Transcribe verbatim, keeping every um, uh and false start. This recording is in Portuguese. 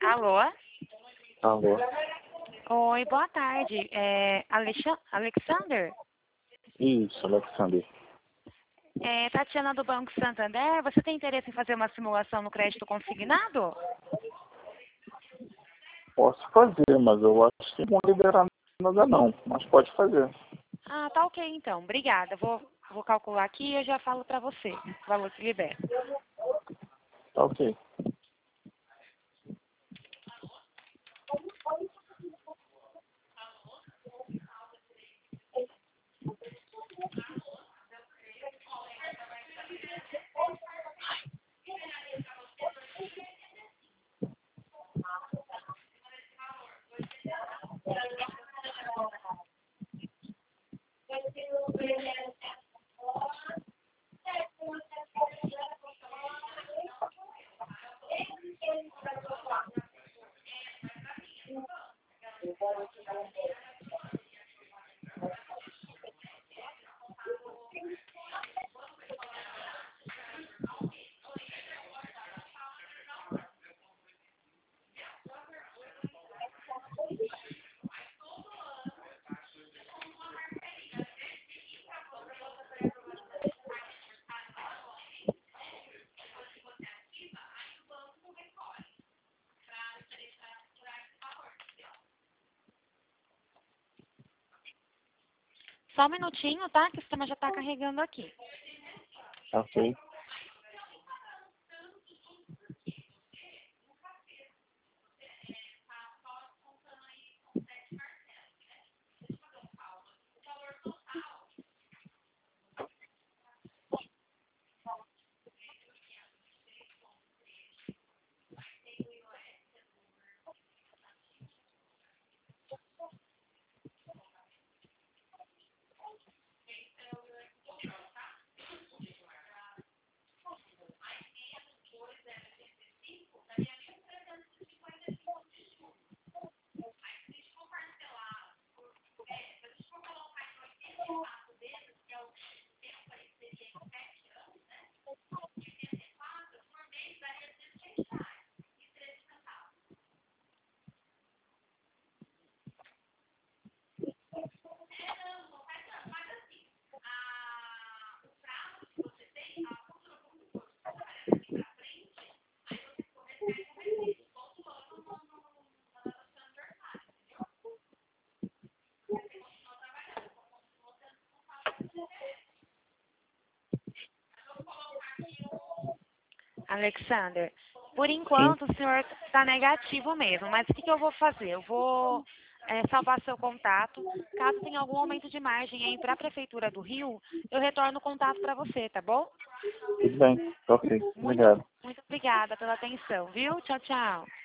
Alô? Alô? Oi, boa tarde. É Alexa- Alexander? Isso, Alexander. É Tatiana do Banco Santander. Você tem interesse em fazer uma simulação no crédito consignado? Posso fazer, mas eu acho que não vou liberar nada não. Mas pode fazer. Ah, tá ok então. Obrigada. Vou, vou calcular aqui e eu já falo para você o valor que libera. Tá ok. Só um minutinho, tá? Que o sistema já está carregando aqui. Tá ok. Alexander, por enquanto o senhor está negativo mesmo, mas o que, que eu vou fazer? Eu vou é, salvar seu contato. Caso tenha algum aumento de margem aí para a Prefeitura do Rio, eu retorno o contato para você, tá bom? Tudo bem. Tá ok. Muito, Obrigado. muito obrigada pela atenção, viu? Tchau, tchau.